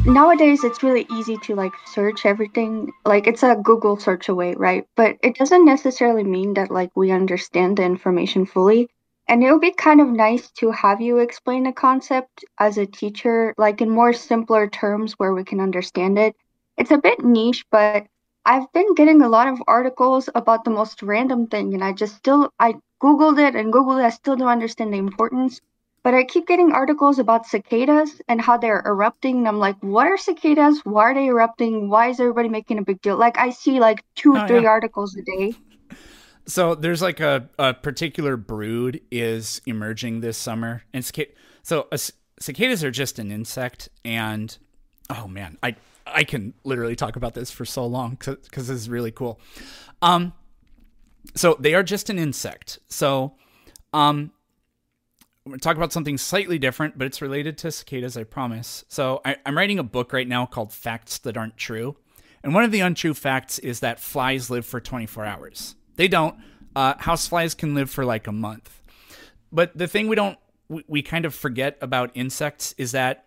nowadays it's really easy to like search everything. Like it's a Google search away, right? But it doesn't necessarily mean that like we understand the information fully. And it would be kind of nice to have you explain the concept as a teacher, like in more simpler terms where we can understand it. It's a bit niche, but I've been getting a lot of articles about the most random thing, and I Googled it and Googled it. I still don't understand the importance. But I keep getting articles about cicadas and how they're erupting. And I'm like, what are cicadas? Why are they erupting? Why is everybody making a big deal? Like, I see like two, Oh three yeah. articles a day. So there's like a particular brood is emerging this summer, and cicadas are just an insect, and oh man, I can literally talk about this for so long because this is really cool. Um, so they are just an insect. So we're going to talk about something slightly different, but it's related to cicadas, I promise. So I'm writing a book right now called Facts That Aren't True. And one of the untrue facts is that flies live for 24 hours. They don't. Houseflies can live for like a month. But the thing we kind of forget about insects is that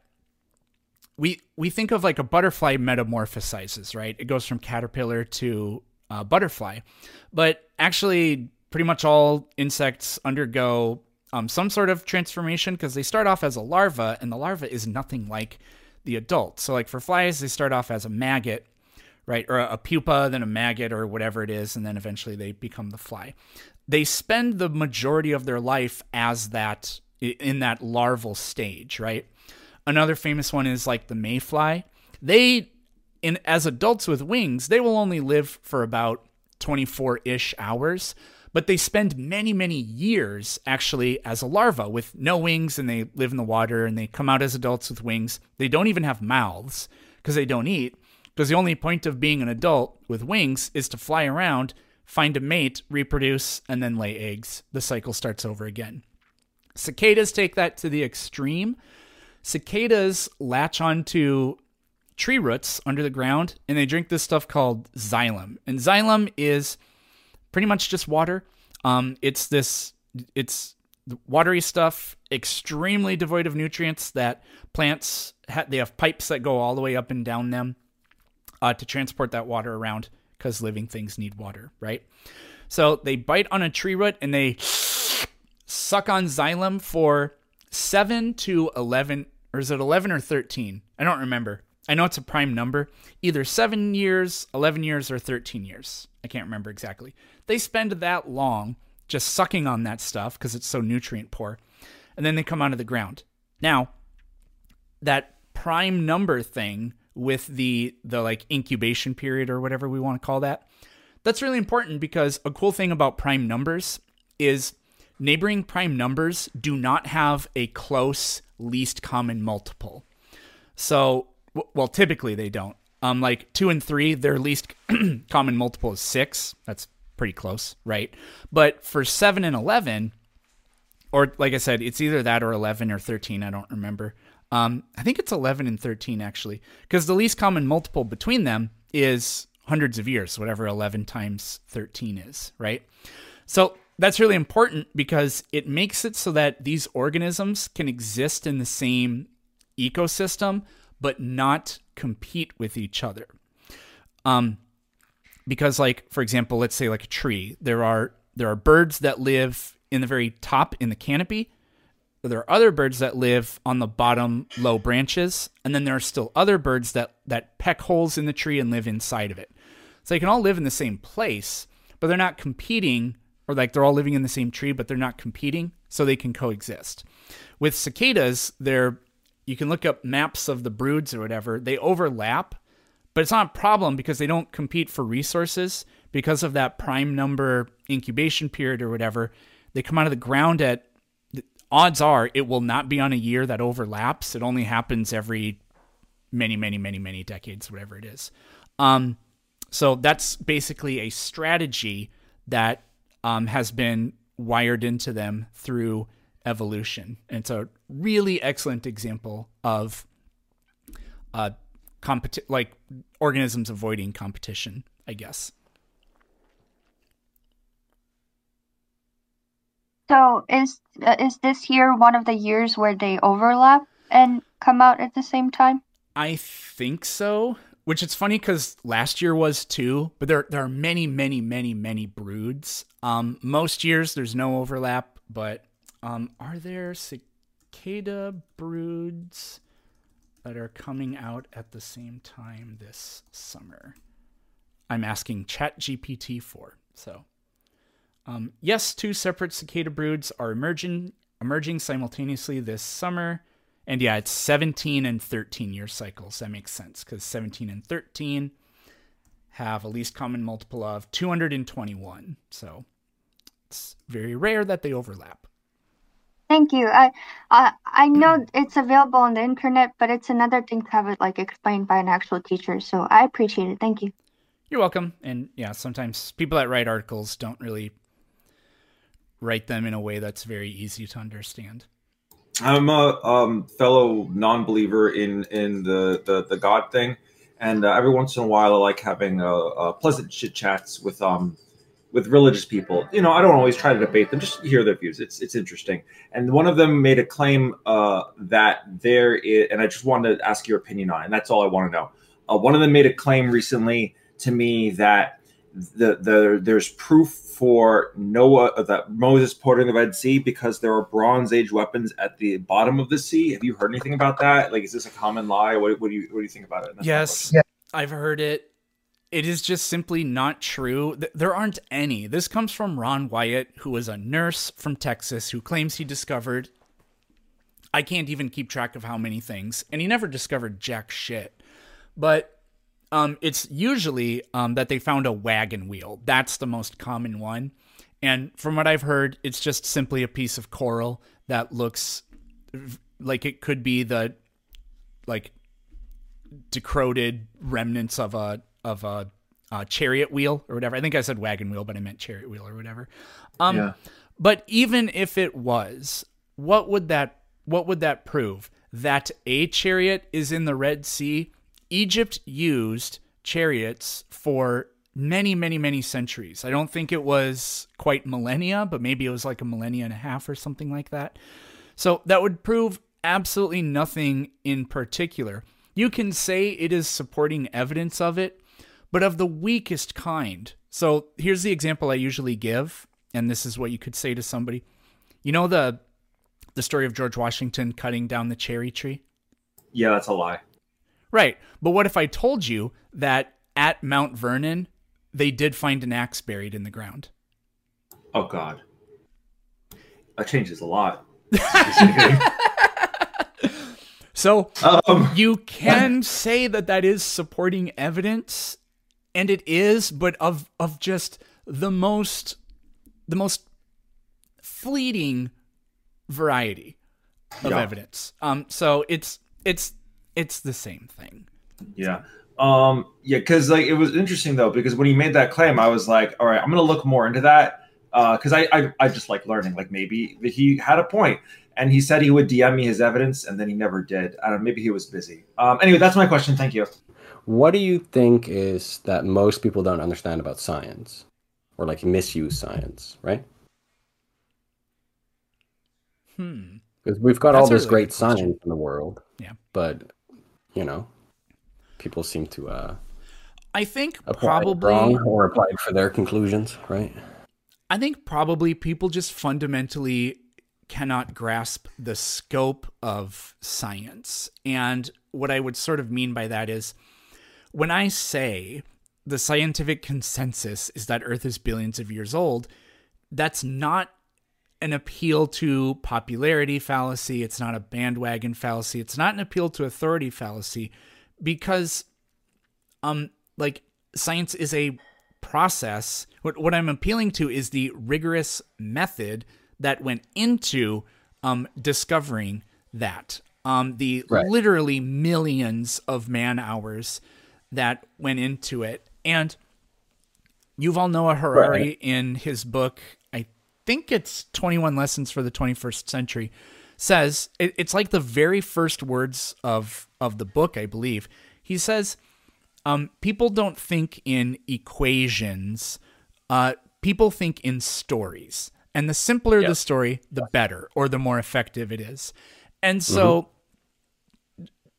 we think of like a butterfly metamorphosizes, right? It goes from caterpillar to butterfly. But actually, pretty much all insects undergo some sort of transformation because they start off as a larva, and the larva is nothing like the adult. So, like for flies, they start off as a maggot, right? Or a pupa, then a maggot, or whatever it is, and then eventually they become the fly. They spend the majority of their life as that in that larval stage, right? Another famous one is like the mayfly. They, in as adults with wings, they will only live for about 24-ish hours, but they spend many, many years actually as a larva with no wings, and they live in the water, and they come out as adults with wings. They don't even have mouths because they don't eat, because the only point of being an adult with wings is to fly around, find a mate, reproduce, and then lay eggs. The cycle starts over again. Cicadas take that to the extreme. Cicadas latch onto tree roots under the ground, and they drink this stuff called xylem. And xylem is pretty much just water. It's watery stuff, extremely devoid of nutrients that plants, they have pipes that go all the way up and down them to transport that water around because living things need water, right? So they bite on a tree root and they suck on xylem for 7 to 11, or is it 11 or 13? I don't remember. I know it's a prime number, either 7 years, 11 years, or 13 years. I can't remember exactly. They spend that long just sucking on that stuff because it's so nutrient poor, and then they come out of the ground. Now, that prime number thing with the like incubation period or whatever we want to call that, that's really important because a cool thing about prime numbers is neighboring prime numbers do not have a close least common multiple. So, well, typically they don't. Like 2 and 3, their least common multiple is 6. That's pretty close, right? But for 7 and 11, or like I said, it's either that or 11 or 13. I don't remember. I think it's 11 and 13 actually, because the least common multiple between them is hundreds of years, whatever 11 times 13 is, right? So that's really important because it makes it so that these organisms can exist in the same ecosystem, but not compete with each other. Because like, for example, let's say like a tree, there are birds that live in the very top in the canopy. There are other birds that live on the bottom low branches, and then there are still other birds that peck holes in the tree and live inside of it. So they can all live in the same place, but they're not competing, or like they're all living in the same tree, but they're not competing, so they can coexist. With cicadas, you can look up maps of the broods or whatever. They overlap, but it's not a problem because they don't compete for resources because of that prime number incubation period or whatever. They come out of the ground at, odds are it will not be on a year that overlaps. It only happens every many, many, many, many decades, whatever it is. So that's basically a strategy that has been wired into them through evolution. And it's a really excellent example of like organisms avoiding competition, I guess. So is this year one of the years where they overlap and come out at the same time? I think so. Which it's funny because last year was too, but there are many, many, many, many broods. Most years there's no overlap, but are there cicada broods that are coming out at the same time this summer? I'm asking ChatGPT for. So, yes, 2 separate cicada broods are emerging simultaneously this summer. And yeah, it's 17 and 13 year cycles. That makes sense because 17 and 13 have a least common multiple of 221. So it's very rare that they overlap. Thank you. I know it's available on the internet, but it's another thing to have it like explained by an actual teacher. So I appreciate it. Thank you. You're welcome. And yeah, sometimes people that write articles don't really write them in a way that's very easy to understand. I'm a fellow non-believer in the God thing, and every once in a while I like having pleasant chit chats with religious people. You know, I don't always try to debate them; just hear their views. It's interesting. And one of them made a claim that there is, and I just wanted to ask your opinion on it, and that's all I want to know. One of them made a claim recently to me that there's proof for Noah that Moses parted the Red Sea because there are Bronze Age weapons at the bottom of the sea. Have you heard anything about that? Like, is this a common lie? What do you think about it? Yes, I've heard it. It is just simply not true. There aren't any. This comes from Ron Wyatt, who is a nurse from Texas who claims he discovered, I can't even keep track of how many things, and he never discovered jack shit. But it's usually that they found a wagon wheel. That's the most common one. And from what I've heard, it's just simply a piece of coral that looks like it could be the like decrepit remnants of a chariot wheel or whatever. I think I said wagon wheel, but I meant chariot wheel or whatever. But even if it was, what would that prove? That a chariot is in the Red Sea? Egypt used chariots for many, many, many centuries. I don't think it was quite millennia, but maybe it was like a millennia and a half or something like that. So that would prove absolutely nothing in particular. You can say it is supporting evidence of it, but of the weakest kind. So here's the example I usually give, and this is what you could say to somebody. You know the story of George Washington cutting down the cherry tree? Yeah, that's a lie. Right. But what if I told you that at Mount Vernon, they did find an axe buried in the ground? Oh, God. That changes a lot. So you can say that is supporting evidence, and it is, but of just the most fleeting variety of evidence. So it's the same thing. Yeah. Because like it was interesting though, because when he made that claim, I was like, all right, I'm gonna look more into that. Because I just like learning. Like maybe he had a point, and he said he would DM me his evidence, and then he never did. I don't know, maybe he was busy. Anyway, that's my question. Thank you. What do you think is that most people don't understand about science, or like misuse science, right? Because we've got all this great science in the world. Yeah. But people seem to I think probably wrong or applied for their conclusions, right? I think probably people just fundamentally cannot grasp the scope of science. And what I would sort of mean by that is when I say the scientific consensus is that Earth is billions of years old, that's not an appeal to popularity fallacy. It's not a bandwagon fallacy. It's not an appeal to authority fallacy, because science is a process. What I'm appealing to is the rigorous method that went into discovering that. Literally millions of man hours that went into it. And Yuval Noah Harari in his book, I think it's 21 Lessons for the 21st Century, says, it's like the very first words of the book, I believe. He says, people don't think in equations. People think in stories. And the simpler the story, the better, or the more effective it is. And so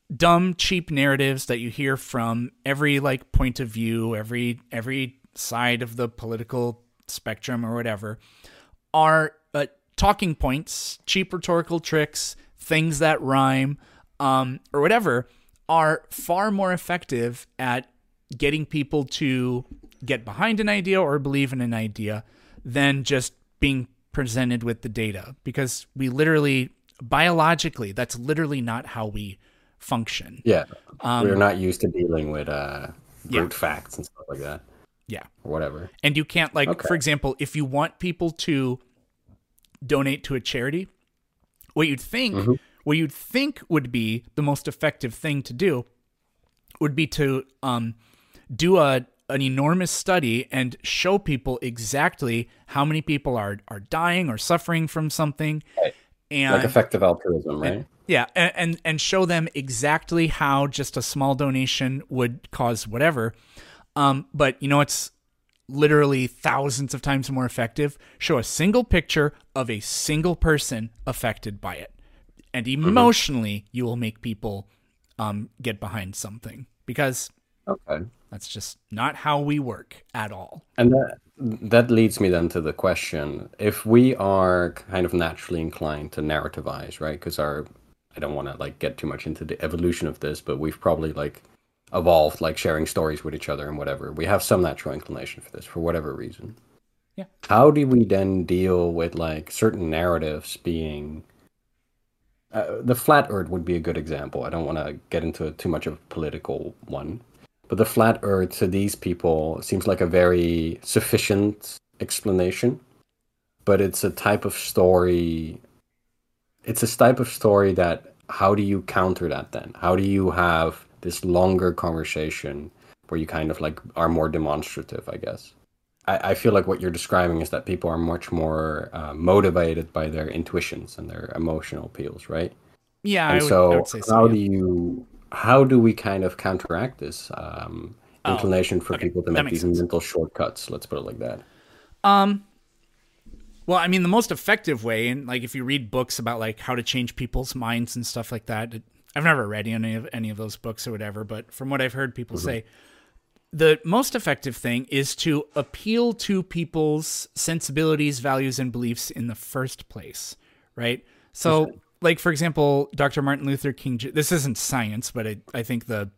dumb, cheap narratives that you hear from every like point of view, every side of the political spectrum or whatever, are talking points, cheap rhetorical tricks, things that rhyme, or whatever, are far more effective at getting people to get behind an idea or believe in an idea than just being presented with the data. Because we literally, biologically, that's literally not how we function. Yeah. We're not used to dealing with brute facts and stuff like that. Yeah. Or whatever. And you can't, like, for example, if you want people to donate to a charity, what you'd think would be the most effective thing to do would be to do an enormous study and show people exactly how many people are dying or suffering from something. Right. And like effective altruism, right? And show them exactly how just a small donation would cause whatever. But you know, it's literally thousands of times more effective. Show a single picture of a single person affected by it. And emotionally, you will make people get behind something, because that's just not how we work at all. And that leads me then to the question, if we are kind of naturally inclined to narrativize, right? Because I don't want to like get too much into the evolution of this, but we've probably like evolved like sharing stories with each other and whatever. We have some natural inclination for this for whatever reason. Yeah. How do we then deal with like certain narratives being... the flat earth would be a good example. I don't want to get into too much of a political one. But the flat earth to these people seems like a very sufficient explanation. But it's a type of story... It's a type of story that... How do you counter that then? How do you have this longer conversation where you kind of like are more demonstrative, I guess? I feel like what you're describing is that people are much more motivated by their intuitions and their emotional appeals, right? Yeah, and I would say so. How do we kind of counteract this inclination for people to make these mental shortcuts? Let's put it like that. Well, I mean, the most effective way, and like if you read books about like how to change people's minds and stuff like that, I've never read any of those books or whatever, but from what I've heard people say, the most effective thing is to appeal to people's sensibilities, values, and beliefs in the first place, right? So, like, for example, Dr. Martin Luther King, this isn't science, but I think the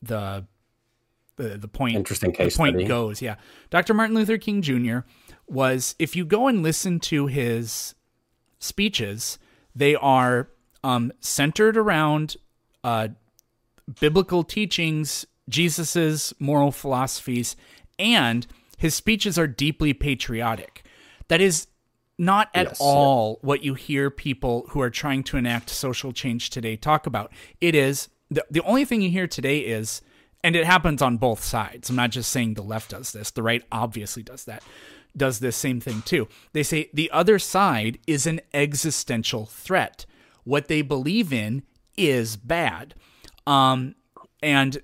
point, interesting case the point study goes, yeah. Dr. Martin Luther King Jr. was, if you go and listen to his speeches, they are centered around biblical teachings, Jesus's moral philosophies, and his speeches are deeply patriotic. That is not at all what you hear people who are trying to enact social change today talk about. It is, the only thing you hear today is, and it happens on both sides. I'm not just saying the left does this. The right obviously does this same thing too. They say the other side is an existential threat. What they believe in is bad. And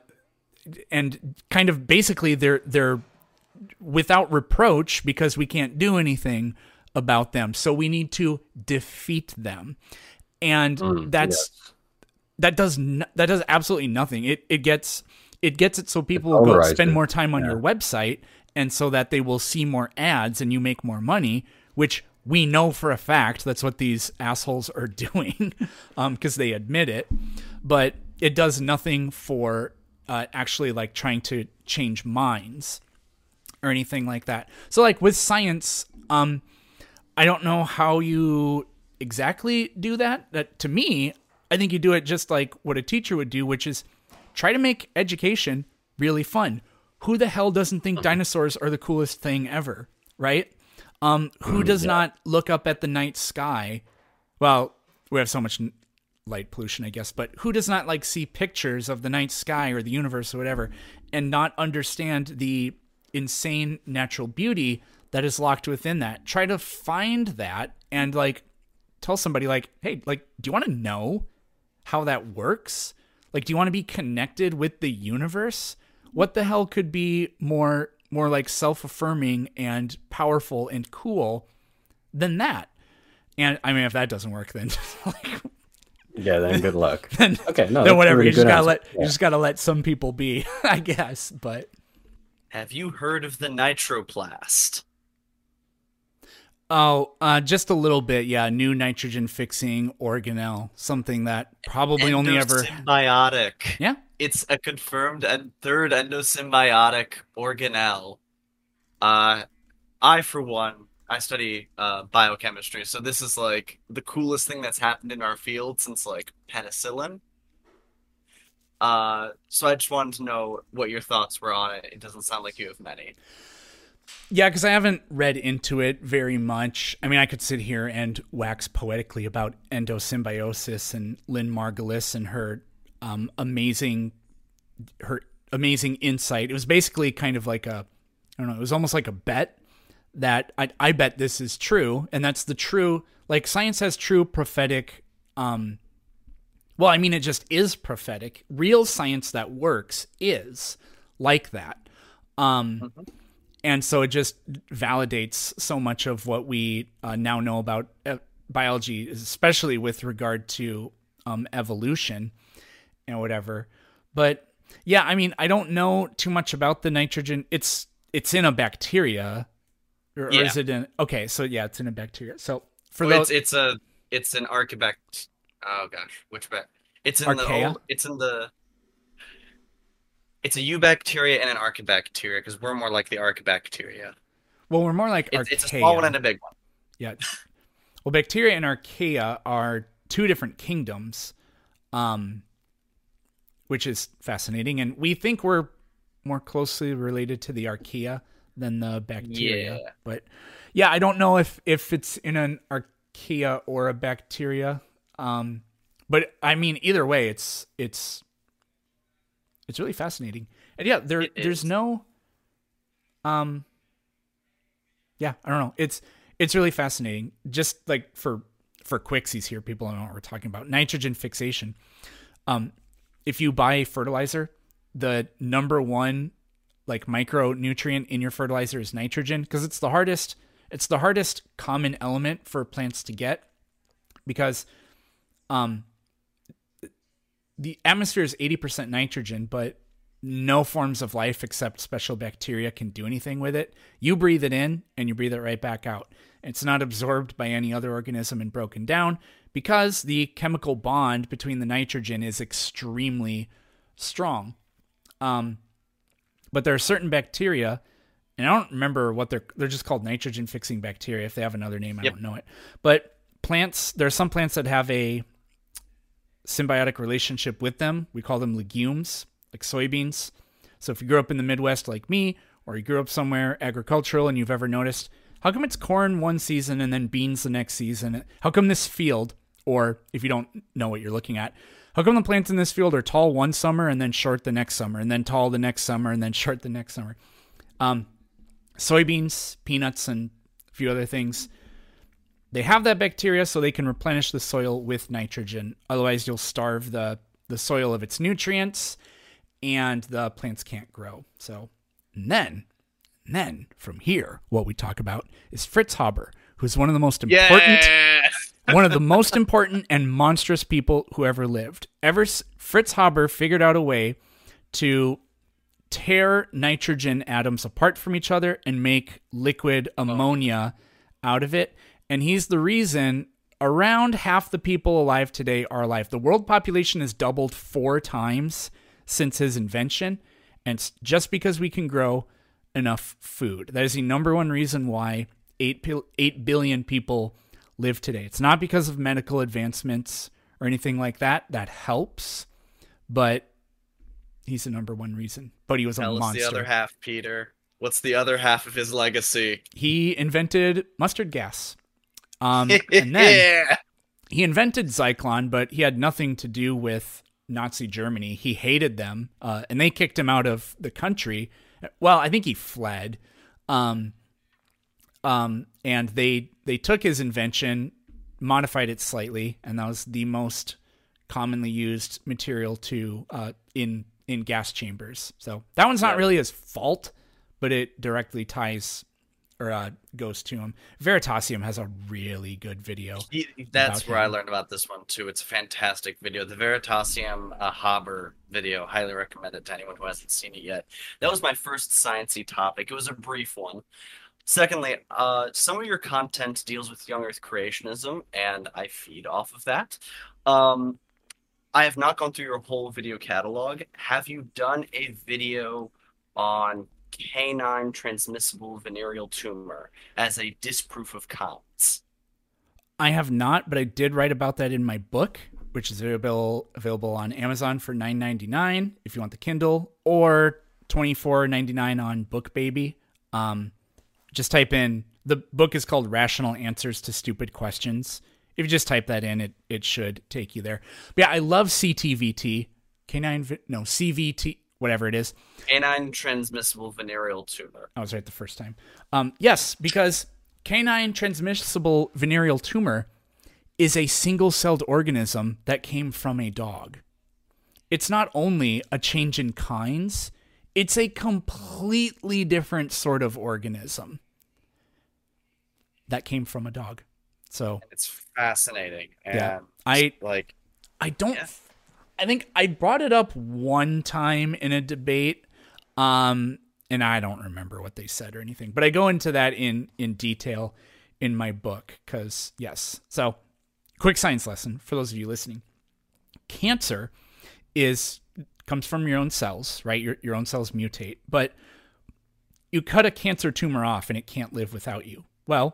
kind of basically they're without reproach because we can't do anything about them. So we need to defeat them. And that does absolutely nothing. It gets it so people will go spend more time on your website, and so that they will see more ads and you make more money, which we know for a fact that's what these assholes are doing, because they admit it. But it does nothing for actually like trying to change minds or anything like that. So like with science, I don't know how you exactly do that. To me, I think you do it just like what a teacher would do, which is try to make education really fun. Who the hell doesn't think dinosaurs are the coolest thing ever, right? Who does not look up at the night sky? Well, we have so much light pollution, I guess, but who does not like see pictures of the night sky or the universe or whatever and not understand the insane natural beauty that is locked within that? Try to find that and like tell somebody like, hey, like, do you want to know how that works? Like, do you want to be connected with the universe? What the hell could be more like self-affirming and powerful and cool than that? And I mean, if that doesn't work, then like Yeah, then good luck. then, Okay, no, then that's a whatever. really You just good gotta answer. you just gotta let some people be, I guess. But Have you heard of the nitroplast? oh, just a little bit. Yeah, new nitrogen fixing organelle, something that probably only ever. Endosymbiotic. Yeah. It's a confirmed and third endosymbiotic organelle. I, for one, I study biochemistry, so this is like the coolest thing that's happened in our field since like penicillin. So I just wanted to know what your thoughts were on it. It doesn't sound like you have many. Yeah, because I haven't read into it very much. I mean, I could sit here and wax poetically about endosymbiosis and Lynn Margulis and her amazing insight. It was basically kind of like I don't know, it was almost like a bet that I bet this is true, and that's the true, like, science has true prophetic, well, I mean, it just is prophetic. Real science that works is like that. And so it just validates so much of what we now know about biology, especially with regard to evolution and whatever. But yeah, I mean, I don't know too much about the nitrogen. It's in a bacteria, or is it in? Okay, so yeah, it's in a bacteria. So for those, it's an archaebact. Oh gosh, which bac? It's in Archaea? It's a eubacteria and an archaebacteria because we're more like the archaebacteria. well, we're more like archaea. It's a small one and a big one. Yeah. Well, bacteria and archaea are two different kingdoms, which is fascinating. And we think we're more closely related to the archaea than the bacteria. Yeah. But yeah, I don't know if it's in an archaea or a bacteria. But I mean, either way, it's really fascinating. And yeah, there's no, yeah, I don't know. It's really fascinating. Just like for quicksies here, people don't know what we're talking about. Nitrogen fixation. If you buy fertilizer, the number one like micronutrient in your fertilizer is nitrogen, because it's the hardest common element for plants to get, because the atmosphere is 80% nitrogen, but no forms of life except special bacteria can do anything with it. You breathe it in and you breathe it right back out. It's not absorbed by any other organism and broken down because the chemical bond between the nitrogen is extremely strong. But there are certain bacteria, and I don't remember what they're just called nitrogen fixing bacteria. If they have another name, I don't know it. But plants, there are some plants that have a symbiotic relationship with them. We call them legumes, like soybeans. So if you grew up in the Midwest like me, or you grew up somewhere agricultural and you've ever noticed, how come it's corn one season and then beans the next season? How come this field, or if you don't know what you're looking at, how come the plants in this field are tall one summer and then short the next summer, and then tall the next summer and then short the next summer? Soybeans, peanuts, and a few other things, they have that bacteria so they can replenish the soil with nitrogen. Otherwise, you'll starve the soil of its nutrients, and the plants can't grow. So, and then from here, what we talk about is Fritz Haber, who's one of the most important, one of the most important and monstrous people who ever lived. Fritz Haber figured out a way to tear nitrogen atoms apart from each other and make liquid ammonia out of it. And he's the reason around half the people alive today are alive. The world population has doubled 4 times since his invention, and it's just because we can grow enough food. That is the number one reason why 8 billion people live today. It's not because of medical advancements or anything like that. That helps, but he's the number one reason. But he was a monster. Tell us the other half, Peter. What's the other half of his legacy? He invented mustard gas. And then he invented Zyklon, but he had nothing to do with Nazi Germany. He hated them, and they kicked him out of the country. Well, I think he fled. And they took his invention, modified it slightly, and that was the most commonly used material to in gas chambers. So that one's not really his fault, but it directly ties goes to him. Veritasium has a really good video. That's where him. I learned about this one too. It's a fantastic video. The Veritasium Haber video. Highly recommend it to anyone who hasn't seen it yet. That was my first sciencey topic. It was a brief one. Secondly, some of your content deals with young Earth creationism, and I feed off of that. I have not gone through your whole video catalog. Have you done a video on canine transmissible venereal tumor as a disproof of counts? I have not, but I did write about that in my book, which is available on Amazon for $9.99 if you want the Kindle, or $24.99 on BookBaby. Just type in, the book is called Rational Answers to Stupid Questions. If you just type that in, it should take you there. But yeah, I love CTVT, CVT, whatever it is. Canine transmissible venereal tumor. I was right the first time. Yes, because canine transmissible venereal tumor is a single-celled organism that came from a dog. It's not only a change in kinds, it's a completely different sort of organism that came from a dog. So it's fascinating. And yeah, I think I brought it up one time in a debate, and I don't remember what they said or anything, but I go into that in detail in my book, because yes. So quick science lesson for those of you listening. Cancer comes from your own cells, right? Your own cells mutate, but you cut a cancer tumor off and it can't live without you. Well,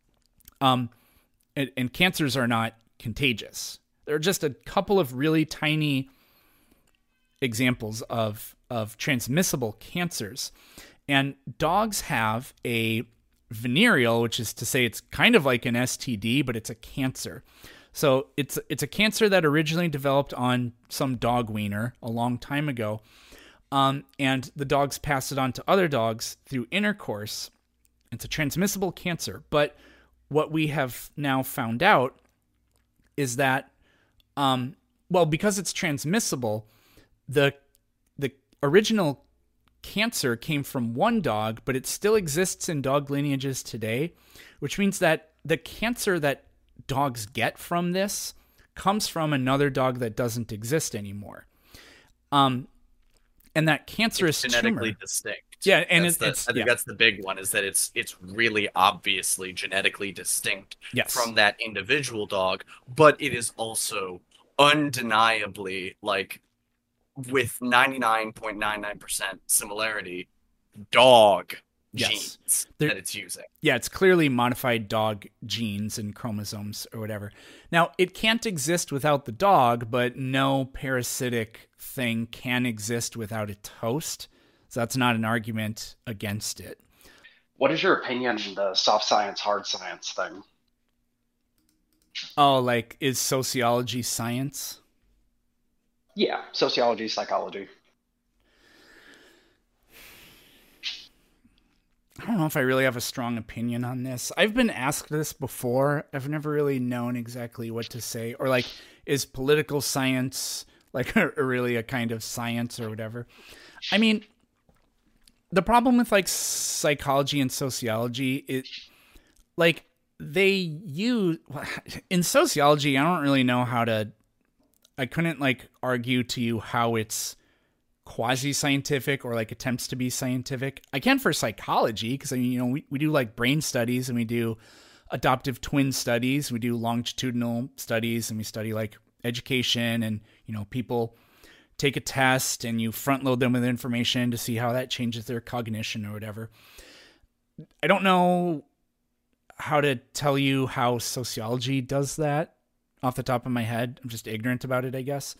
and cancers are not contagious. There are just a couple of really tiny examples of transmissible cancers. And dogs have a venereal, which is to say it's kind of like an STD, but it's a cancer. So it's a cancer that originally developed on some dog wiener a long time ago, and the dogs pass it on to other dogs through intercourse. It's a transmissible cancer, but what we have now found out is that, because it's transmissible, the original cancer came from one dog, but it still exists in dog lineages today, which means that the cancer that dogs get from this comes from another dog that doesn't exist anymore. And that cancerous it's genetically tumor, distinct. Yeah, and I think that's the big one, is that it's really obviously genetically distinct from that individual dog, but it is also undeniably, like, with 99.99% similarity, dog genes that it's using. Yeah, it's clearly modified dog genes and chromosomes or whatever. Now, it can't exist without the dog, but no parasitic thing can exist without its host. So that's not an argument against it. What is your opinion on the soft science, hard science thing? Oh, like, is sociology science? Yeah, sociology, psychology. I don't know if I really have a strong opinion on this. I've been asked this before. I've never really known exactly what to say. Or, like, is political science, like, really a kind of science or whatever? I mean, the problem with, like, psychology and sociology is, like, in sociology, I don't really know I couldn't, like, argue to you how it's quasi-scientific or, like, attempts to be scientific. I can for psychology, because, I mean, we do, like, brain studies, and we do adoptive twin studies, we do longitudinal studies, and we study, like, education, and, people take a test, and you front load them with information to see how that changes their cognition or whatever. I don't know how to tell you how sociology does that off the top of my head. I'm just ignorant about it, I guess.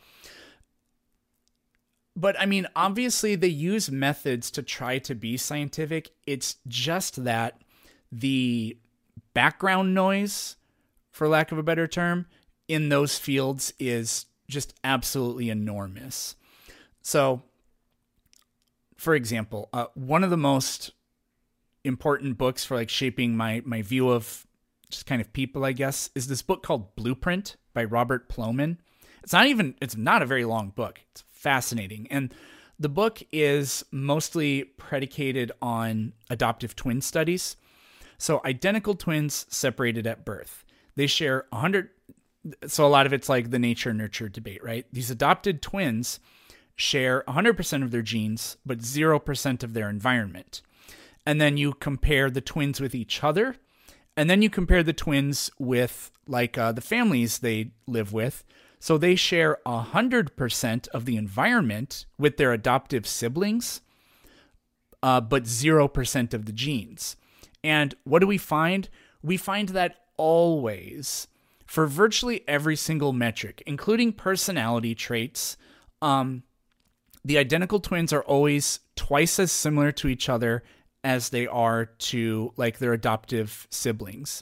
But, I mean, obviously they use methods to try to be scientific. It's just that the background noise, for lack of a better term, in those fields is just absolutely enormous. So, for example, one of the most important books for, like, shaping my view of just kind of people, I guess, is this book called Blueprint by Robert Plomin. It's not a very long book. It's fascinating. And the book is mostly predicated on adoptive twin studies. So identical twins separated at birth. They share 100. So a lot of it's like the nature nurture debate, right? These adopted twins share 100% of their genes, but 0% of their environment. And then you compare the twins with each other. And then you compare the twins with like the families they live with. So they share 100% of the environment with their adoptive siblings, but 0% of the genes. And what do we find? We find that always, for virtually every single metric, including personality traits, the identical twins are always twice as similar to each other as they are to like their adoptive siblings.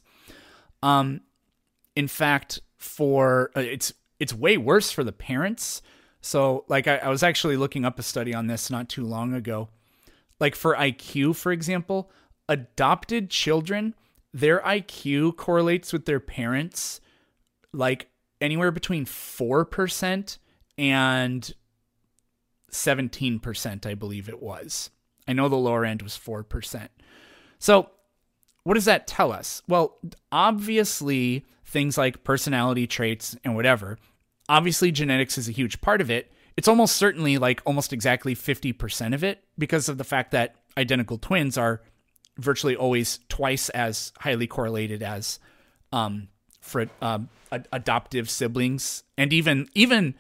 In fact, for it's way worse for the parents. So like I was actually looking up a study on this not too long ago. Like for IQ, for example, adopted children, their IQ correlates with their parents like anywhere between 4% and 17%, I believe it was. I know the lower end was 4%. So what does that tell us? Well, obviously things like personality traits and whatever, obviously genetics is a huge part of it. It's almost certainly like almost exactly 50% of it because of the fact that identical twins are virtually always twice as highly correlated as for adoptive siblings and even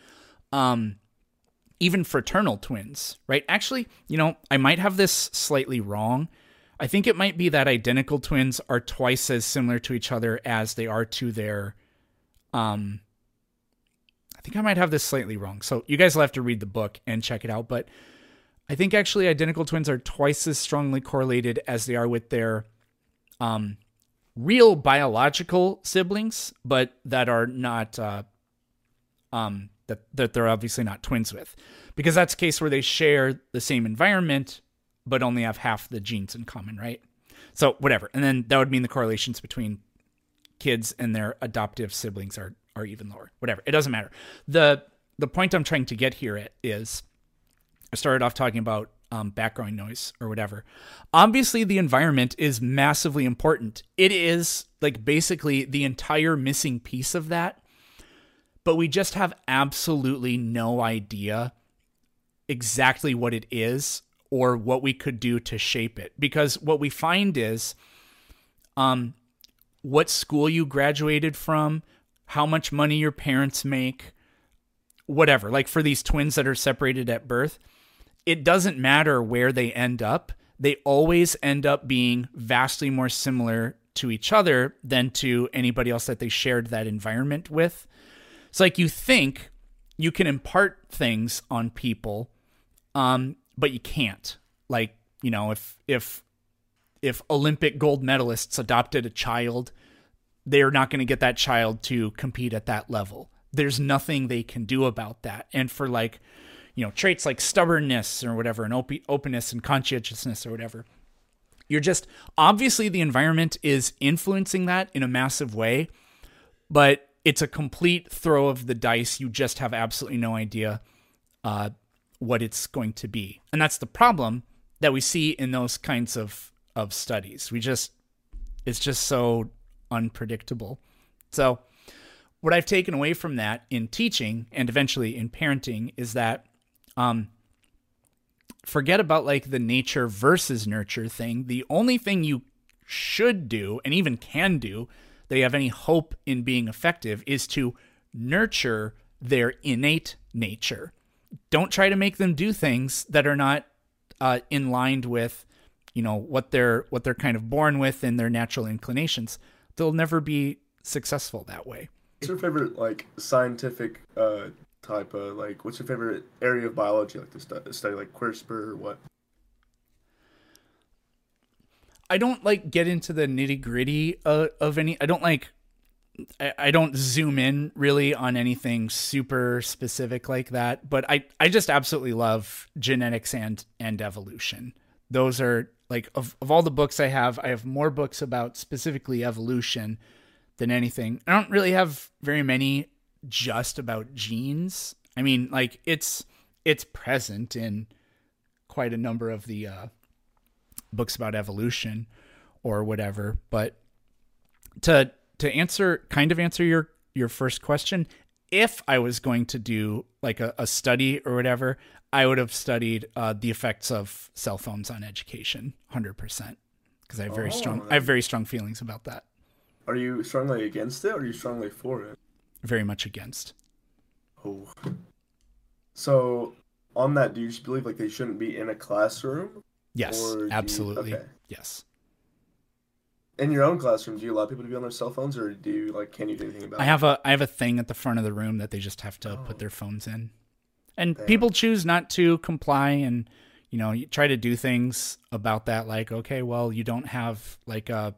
fraternal twins, right? Actually, I might have this slightly wrong. I think it might be that identical twins are twice as similar to each other as they are to their, I think I might have this slightly wrong. So you guys will have to read the book and check it out. But I think actually identical twins are twice as strongly correlated as they are with their real biological siblings, but that are not, that they're obviously not twins with. Because that's a case where they share the same environment, but only have half the genes in common, right? So whatever. And then that would mean the correlations between kids and their adoptive siblings are even lower. Whatever. It doesn't matter. The point I'm trying to get here at is, I started off talking about background noise or whatever. Obviously, the environment is massively important. It is like basically the entire missing piece of that. But we just have absolutely no idea exactly what it is or what we could do to shape it. Because what we find is what school you graduated from, how much money your parents make, whatever. Like for these twins that are separated at birth, it doesn't matter where they end up. They always end up being vastly more similar to each other than to anybody else that they shared that environment with. It's like you think you can impart things on people, but you can't. Like, if Olympic gold medalists adopted a child, they're not going to get that child to compete at that level. There's nothing they can do about that. And for like, traits like stubbornness or whatever, and openness and conscientiousness or whatever, you're just, obviously the environment is influencing that in a massive way, but it's a complete throw of the dice. You just have absolutely no idea what it's going to be. And that's the problem that we see in those kinds of studies. It's just so unpredictable. So what I've taken away from that in teaching and eventually in parenting is that forget about like the nature versus nurture thing. The only thing you should do and even can do that you have any hope in being effective is to nurture their innate nature. Don't try to make them do things that are not in line with, what they're kind of born with and their natural inclinations. They'll never be successful that way. What's your favorite like scientific type of like? What's your favorite area of biology like to study like CRISPR or what? I don't like get into the nitty gritty of any. I don't zoom in really on anything super specific like that. But I just absolutely love genetics and evolution. Those are like of all the books I have more books about specifically evolution than anything. I don't really have very many just about genes. I mean, like it's present in quite a number of the books about evolution. or whatever. But to answer your first question, if I was going to do like a study or whatever, I would have studied the effects of cell phones on education, 100%, because I have very strong feelings about that. Are you strongly against it, or are you strongly for it? Very much against. Oh. So, on that, do you just believe like they shouldn't be in a classroom? Yes, absolutely. Okay. Yes. In your own classroom, do you allow people to be on their cell phones, or do you can you do anything about it? I have a thing at the front of the room that they just have to put their phones in. And Damn. people choose not to comply, and you try to do things about that, like, okay, well, you don't have like a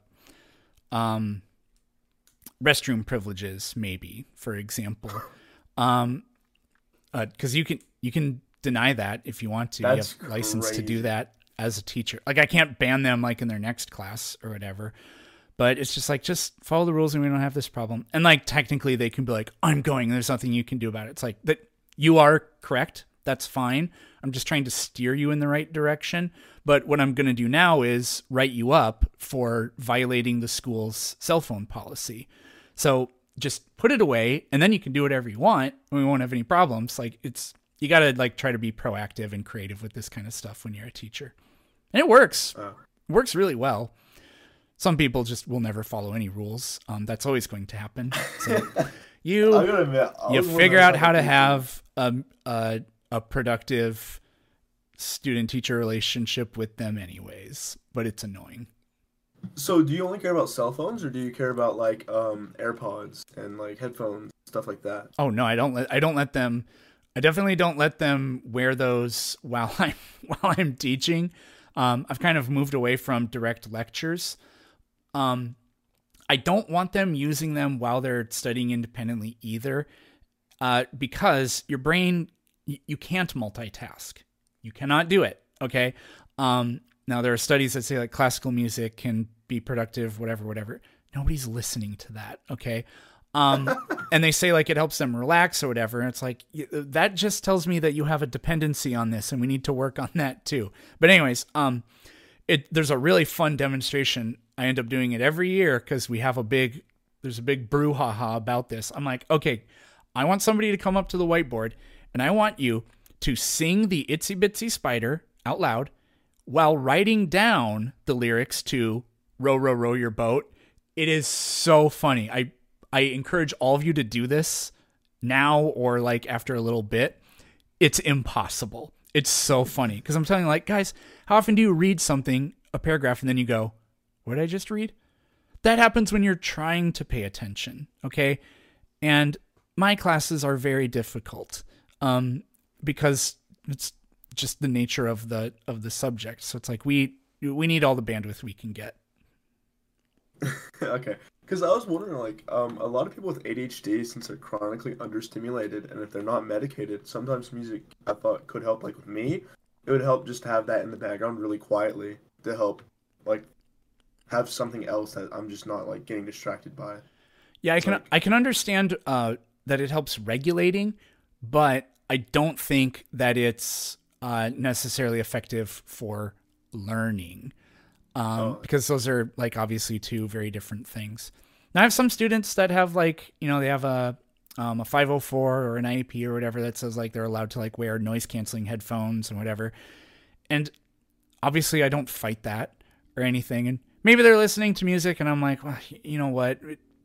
restroom privileges, maybe, for example. Because you can deny that if you want to. That's you have license to do crazy. that as a teacher. Like, I can't ban them like in their next class or whatever. But it's just like, just follow the rules and we don't have this problem. And like, technically they can be like, I'm going, and there's nothing you can do about it. It's like, that you are correct. That's fine. I'm just trying to steer you in the right direction. But what I'm going to do now is write you up for violating the school's cell phone policy. So just put it away, and then you can do whatever you want, and we won't have any problems. Like, you got to like try to be proactive and creative with this kind of stuff when you're a teacher. And it works. It works really well. Some people just will never follow any rules. That's always going to happen. So you gotta admit, you figure out how to have a productive student-teacher relationship with them anyways, but it's annoying. So, do you only care about cell phones, or do you care about like AirPods and like headphones, stuff like that? Oh no, I don't let them. I definitely don't let them wear those while I'm teaching. I've kind of moved away from direct lectures. I don't want them using them while they're studying independently either, because your brain, you can't multitask. You cannot do it. Okay. Now there are studies that say like classical music can be productive, whatever. Nobody's listening to that. Okay. And they say like it helps them relax or whatever. And it's like, that just tells me that you have a dependency on this and we need to work on that too. But anyways, there's a really fun demonstration. I end up doing it every year because there's a big brouhaha about this. I'm like, okay, I want somebody to come up to the whiteboard and I want you to sing the Itsy Bitsy Spider out loud while writing down the lyrics to Row, Row, Row Your Boat. It is so funny. I encourage all of you to do this now or like after a little bit. It's impossible. It's so funny because I'm telling you, like, guys, how often do you read something, a paragraph, and then you go, what did I just read? That happens when you're trying to pay attention, okay? And my classes are very difficult because it's just the nature of the subject. So it's like we need all the bandwidth we can get. Okay. Because I was wondering, like, a lot of people with ADHD, since they're chronically understimulated, and if they're not medicated, sometimes music, I thought, could help. Like, with me, it would help just to have that in the background really quietly to help, like, have something else that I'm just not, like, getting distracted by. Yeah, I can understand that it helps regulating, but I don't think that it's necessarily effective for learning. Because those are like obviously two very different things. Now I have some students that have like, they have a 504 or an IEP or whatever that says like they're allowed to like wear noise canceling headphones and whatever. And obviously I don't fight that or anything. And maybe they're listening to music and I'm like, well, you know what?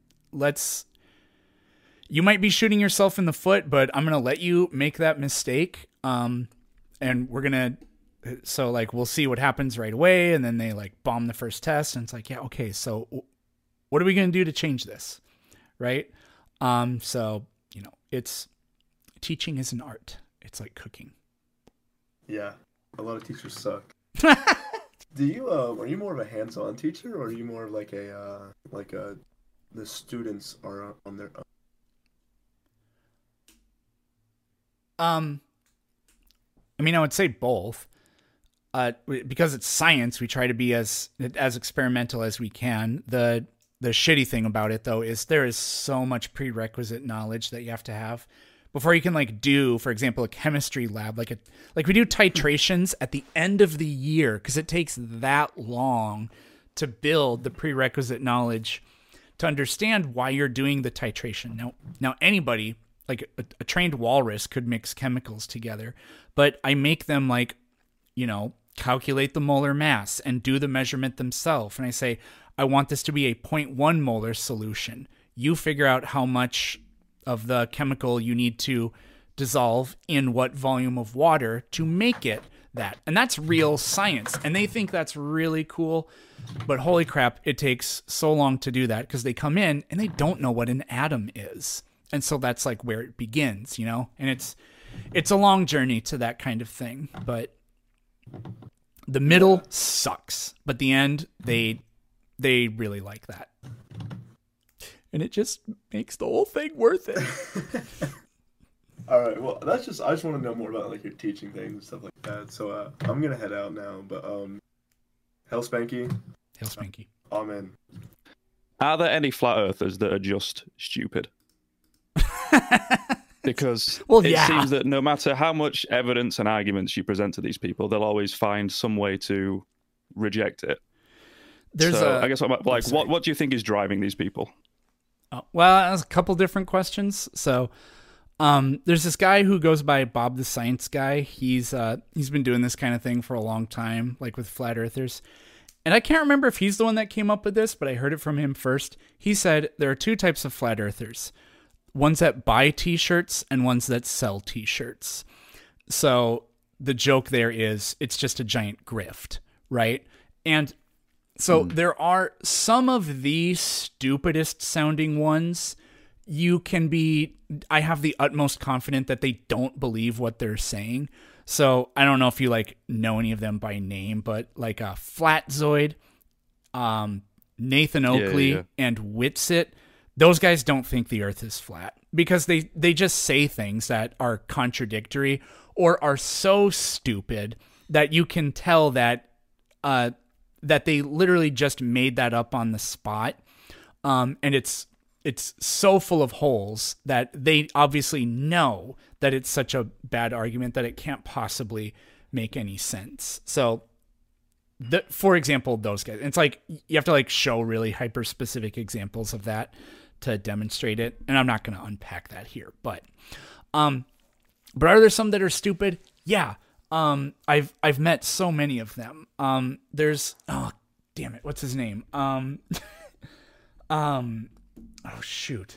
You might be shooting yourself in the foot, but I'm going to let you make that mistake. And we're going to, so like we'll see what happens right away, and then they like bomb the first test, and it's like, yeah, okay, so what are we going to do to change this, right? So it's teaching is an art. It's like cooking. Yeah, a lot of teachers suck. Do you are you more of a hands-on teacher, or are you more of like the students are on their own? I mean, I would say both. Because it's science, we try to be as experimental as we can. The shitty thing about it, though, is there is so much prerequisite knowledge that you have to have before you can like do, for example, a chemistry lab. Like we do titrations at the end of the year because it takes that long to build the prerequisite knowledge to understand why you're doing the titration. Now anybody, like a trained walrus, could mix chemicals together, but I make them like, calculate the molar mass and do the measurement themselves. And I say, I want this to be a 0.1 molar solution. You figure out how much of the chemical you need to dissolve in what volume of water to make it that. And that's real science. And they think that's really cool. But holy crap, it takes so long to do that because they come in and they don't know what an atom is. And so that's like where it begins, And it's a long journey to that kind of thing. But the middle sucks. But the end, they really like that. And it just makes the whole thing worth it. All right, well, I just want to know more about like your teaching things and stuff like that. So I'm gonna head out now, but Hail Spanky. Hail Spanky. Amen. Are there any flat earthers that are just stupid? Because it seems that no matter how much evidence and arguments you present to these people, they'll always find some way to reject it. I guess what do you think is driving these people? Well, there's a couple different questions. So there's this guy who goes by Bob the Science Guy. He's been doing this kind of thing for a long time, like with flat earthers. And I can't remember if he's the one that came up with this, but I heard it from him first. He said there are two types of flat earthers. Ones that buy t-shirts and ones that sell t-shirts. So the joke there is it's just a giant grift, right? And so there are some of the stupidest sounding ones. I have the utmost confidence that they don't believe what they're saying. So I don't know if you know any of them by name, but like Flatzoid, Nathan Oakley, and Witsit, those guys don't think the earth is flat because they just say things that are contradictory or are so stupid that you can tell that they literally just made that up on the spot. And it's so full of holes that they obviously know that it's such a bad argument that it can't possibly make any sense. So, for example, those guys, it's like you have to show really hyper specific examples of that to demonstrate it. And I'm not going to unpack that here, but are there some that are stupid? Yeah. I've met so many of them. There's, oh, damn it. What's his name? Oh, shoot.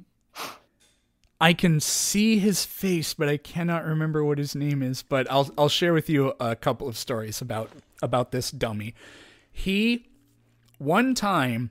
I can see his face, but I cannot remember what his name is. But I'll share with you a couple of stories about this dummy. He, one time...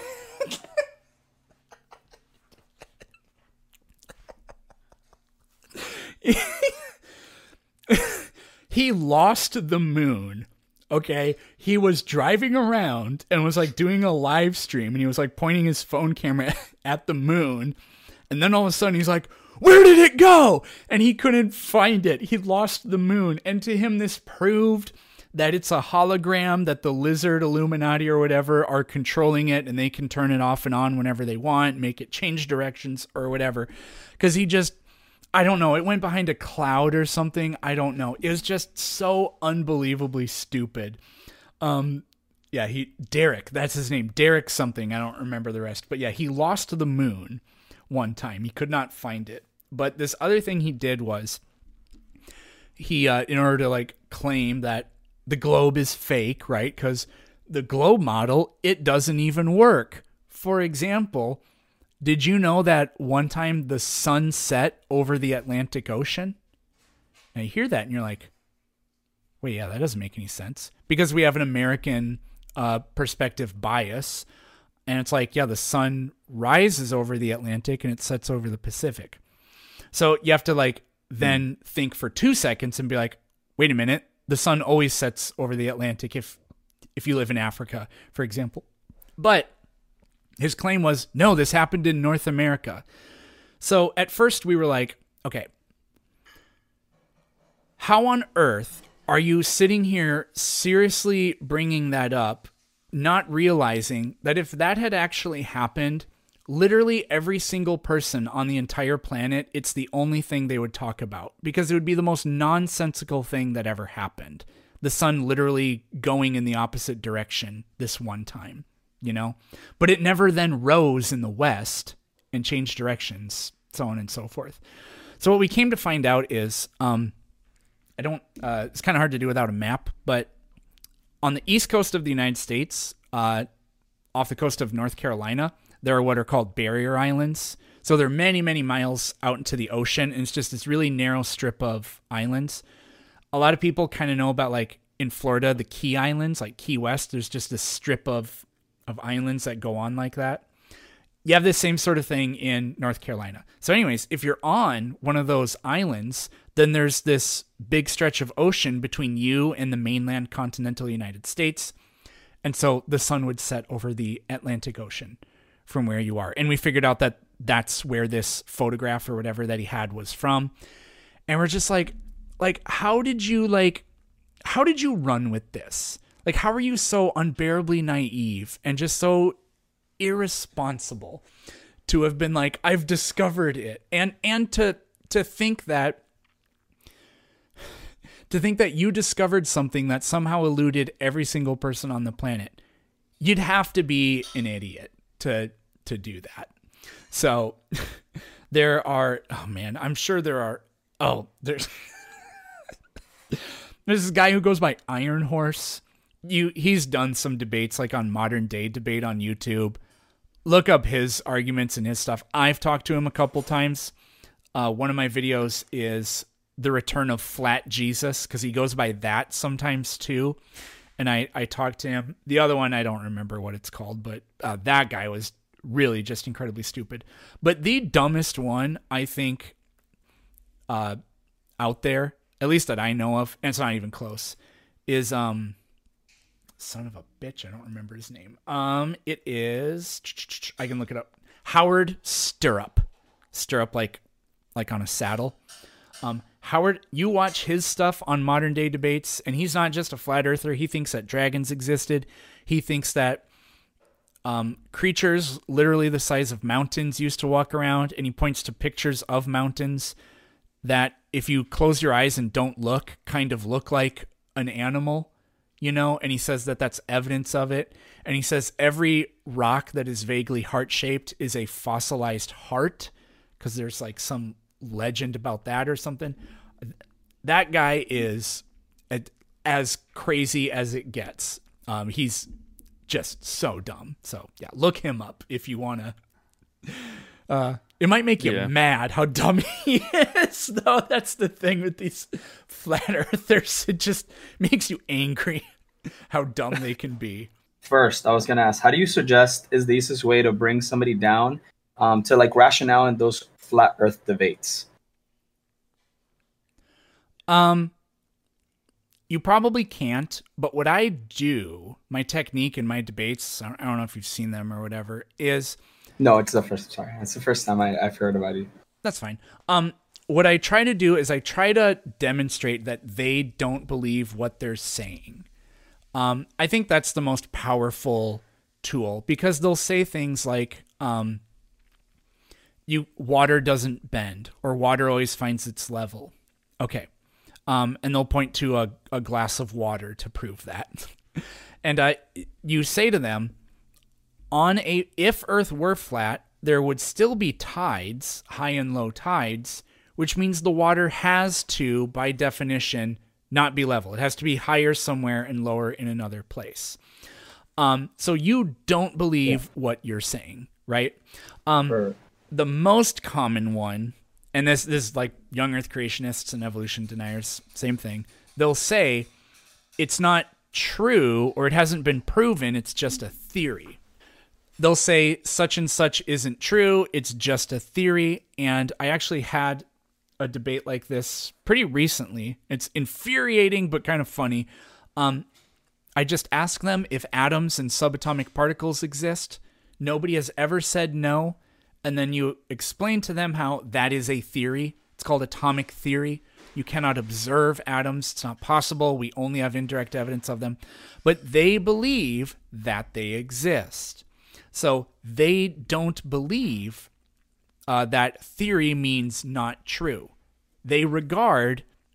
he lost the moon. Okay, he was driving around and was doing a live stream, and he was pointing his phone camera at the moon, and then all of a sudden he's like, "Where did it go?" And he couldn't find it. He lost the moon, and to him this proved that it's a hologram, that the lizard Illuminati or whatever are controlling it, and they can turn it off and on whenever they want, make it change directions or whatever. Because he just, I don't know, it went behind a cloud or something. I don't know. It was just so unbelievably stupid. Derek, that's his name. Derek something. I don't remember the rest. But yeah, he lost the moon one time. He could not find it. But this other thing he did was he, in order to claim that the globe is fake, right? Because the globe model, it doesn't even work. For example, did you know that one time the sun set over the Atlantic Ocean? Now you hear that and you're like, wait, yeah, that doesn't make any sense. Because we have an American perspective bias. And it's the sun rises over the Atlantic and it sets over the Pacific. So you have to then think for 2 seconds and be like, wait a minute, the sun always sets over the Atlantic if you live in Africa, for example. But his claim was, no, this happened in North America. So at first we were like, okay, how on earth are you sitting here seriously bringing that up, not realizing that if that had actually happened, literally every single person on the entire planet, it's the only thing they would talk about because it would be the most nonsensical thing that ever happened. the sun literally going in the opposite direction this one time, you know? But it never then rose in the west and changed directions, so on and so forth. So what we came to find out is, it's kind of hard to do without a map, but on the east coast of the United States, off the coast of North Carolina, there are what are called barrier islands. So they're many, many miles out into the ocean, and it's just this really narrow strip of islands. A lot of people kind of know about, like, in Florida, the Key Islands, like Key West. There's just this strip of islands that go on like that. You have this same sort of thing in North Carolina. So anyways, if you're on one of those islands, then there's this big stretch of ocean between you and the mainland continental United States. And so the sun would set over the Atlantic Ocean from where you are. And we figured out that that's where this photograph or whatever that he had was from. And we're just like, how did you run with this? Like, how are you so unbearably naive and just so irresponsible to have been like, I've discovered it, and to think that you discovered something that somehow eluded every single person on the planet. You'd have to be an idiot to do that. So there's this guy who goes by Iron Horse. He's done some debates, like on Modern Day Debate on YouTube. Look up his arguments and his stuff. I've talked to him a couple times. One of my videos is the return of Flat Jesus, because he goes by that sometimes too. And I talked to him. The other one, I don't remember what it's called, but that guy was really just incredibly stupid. But the dumbest one, I think, out there, at least that I know of, and it's not even close, is son of a bitch, I don't remember his name. It is, I can look it up. Howard Stirrup. Stirrup like on a saddle. Howard, you watch his stuff on Modern Day Debates, and he's not just a flat earther. He thinks that dragons existed. He thinks that creatures literally the size of mountains used to walk around, and he points to pictures of mountains that, if you close your eyes and don't look, kind of look like an animal, you know, and he says that that's evidence of it. And he says every rock that is vaguely heart-shaped is a fossilized heart, because there's like some legend about that or something. That guy is as crazy as it gets. He's just so dumb. So yeah, look him up if you want to. It might make you mad how dumb he is, though. That's the thing with these flat earthers. It just makes you angry how dumb they can be. First, I was going to ask, how do you suggest is the easiest way to bring somebody down to like rationale in those flat earth debates? You probably can't, but what I do, my technique in my debates, I don't know if you've seen them or whatever, is... No, it's the first time I've heard about it. That's fine. What I try to do is I try to demonstrate that they don't believe what they're saying. I think that's the most powerful tool, because they'll say things like, water doesn't bend, or water always finds its level. Okay. And they'll point to a glass of water to prove that. And you say to them, if Earth were flat, there would still be tides, high and low tides, which means the water has to, by definition, not be level. It has to be higher somewhere and lower in another place. So you don't believe what you're saying, right? Sure. The most common one, and this is like young Earth creationists and evolution deniers, same thing. They'll say it's not true, or it hasn't been proven, it's just a theory. They'll say such and such isn't true, it's just a theory. And I actually had a debate like this pretty recently. It's infuriating, but kind of funny. I just asked them if atoms and subatomic particles exist. Nobody has ever said no. And then you explain to them how that is a theory. It's called atomic theory. You cannot observe atoms. It's not possible. We only have indirect evidence of them. But they believe that they exist. So they don't believe that theory means not true. They regard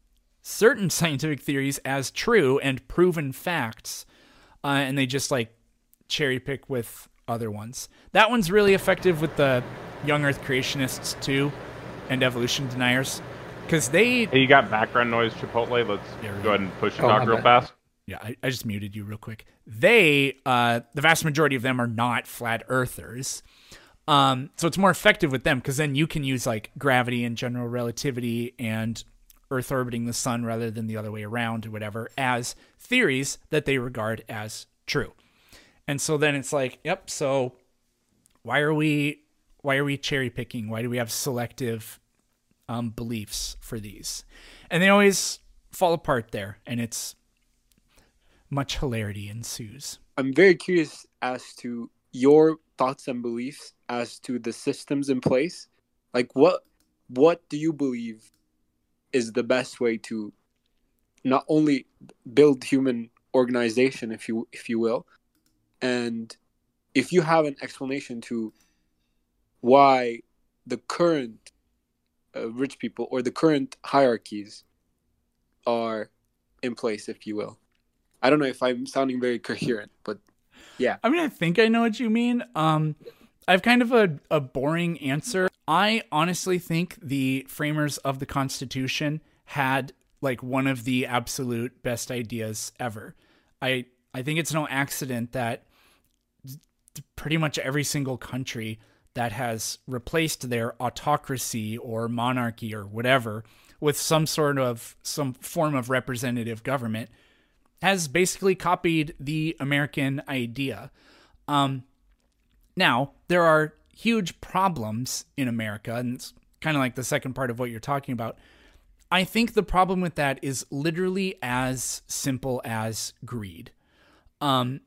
certain scientific theories as true and proven facts, and they just like cherry pick with other ones. That one's really effective with the young Earth creationists too, and evolution deniers, because they. Hey, you got background noise, Chipotle. Let's go ahead and push the talk real fast. Yeah, I just muted you real quick. They, the vast majority of them are not flat earthers. So it's more effective with them because then you can use like gravity and general relativity and Earth orbiting the sun rather than the other way around or whatever as theories that they regard as true. And so then it's like, yep, so why are we cherry picking? Why do we have selective beliefs for these? And they always fall apart there, and it's much hilarity ensues. I'm very curious as to your thoughts and beliefs as to the systems in place. Like, what do you believe is the best way to not only build human organization, if you will, and if you have an explanation to why the current rich people or the current hierarchies are in place, if you will. I don't know if I'm sounding very coherent, but yeah. I mean, I think I know what you mean. I have kind of a boring answer. I honestly think the framers of the Constitution had like one of the absolute best ideas ever. I think it's no accident that pretty much every single country that has replaced their autocracy or monarchy or whatever with some form of representative government has basically copied the American idea. Now, there are huge problems in America, and it's kind of like the second part of what you're talking about. I think the problem with that is literally as simple as greed. And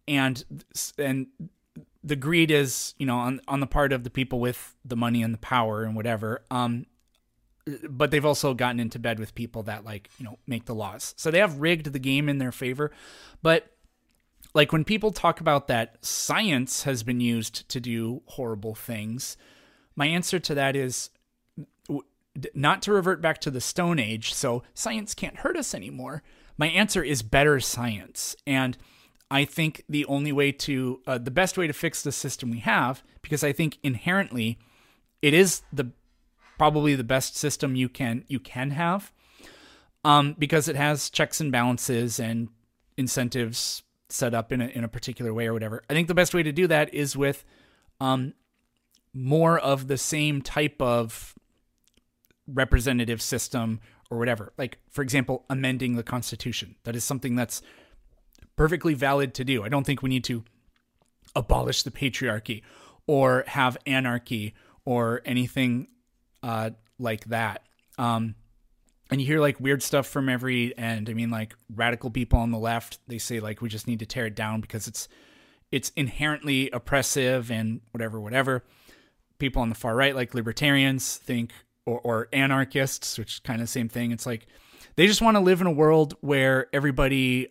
the greed is, on the part of the people with the money and the power and whatever. But they've also gotten into bed with people that make the laws. So they have rigged the game in their favor. But like when people talk about that science has been used to do horrible things, my answer to that is not to revert back to the Stone Age. So science can't hurt us anymore. My answer is better science. And I think the only way to, the best way to fix the system we have, because I think inherently it is probably the best system you can have, because it has checks and balances and incentives set up in a particular way or whatever. I think the best way to do that is with more of the same type of representative system or whatever. Like, for example, amending the Constitution. That is something that's perfectly valid to do. I don't think we need to abolish the patriarchy or have anarchy or anything like that. And you hear like weird stuff from every end. I mean, like radical people on the left, they say like we just need to tear it down because it's inherently oppressive and whatever. People on the far right, like libertarians, think or anarchists, which is kind of the same thing. It's like they just want to live in a world where everybody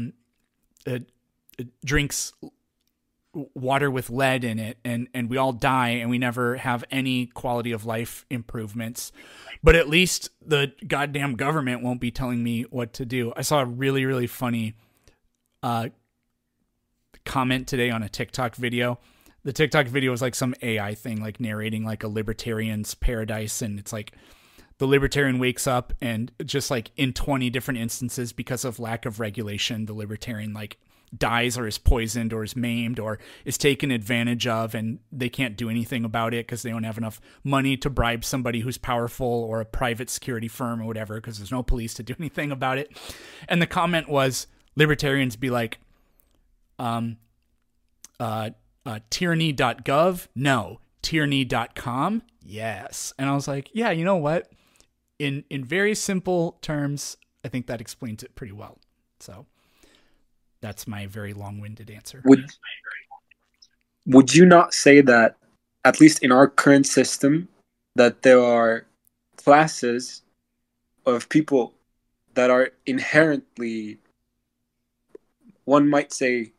drinks water with lead in it and we all die and we never have any quality of life improvements, but at least the goddamn government won't be telling me what to do. I saw a really, really funny comment today on a TikTok video. The TikTok video was like some AI thing, like narrating like a libertarian's paradise. And it's like the libertarian wakes up and just like in 20 different instances, because of lack of regulation, the libertarian like dies or is poisoned or is maimed or is taken advantage of, and they can't do anything about it because they don't have enough money to bribe somebody who's powerful or a private security firm or whatever, because there's no police to do anything about it. And the comment was, libertarians be like, tyranny.gov? No. Tyranny.com? Yes. And I was like, yeah, you know what? In very simple terms, I think that explains it pretty well. So that's my very long-winded answer. Would you not say that, at least in our current system, that there are classes of people that are inherently, one might say,